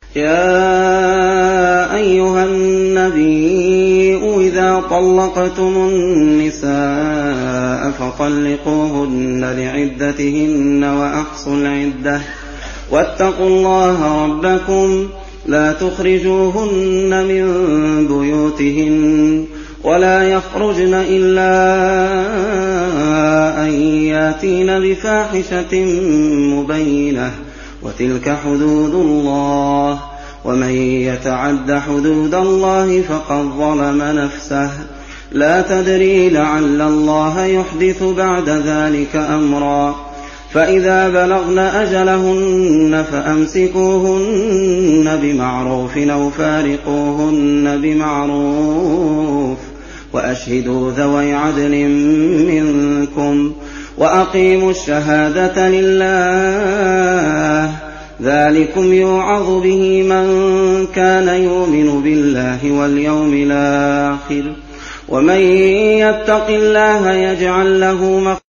يا أيها النبي إذا طلقتم النساء فطلقوهن لعدتهن وأحصوا العدة واتقوا الله ربكم لا تخرجوهن من بيوتهن ولا يخرجن إلا أن ياتين بفاحشة مبينة وتلك حدود الله ومن يتعد حدود الله فقد ظلم نفسه لا تدري لعل الله يحدث بعد ذلك أمرا فإذا بلغن أجلهن فأمسكوهن بمعروف أو فارقوهن بمعروف وأشهدوا ذوي عدل منكم وأقيموا الشهادة لله ذلكم يوعظ به من كان يؤمن بالله واليوم الآخر ومن يتق الله يجعل له مخرجا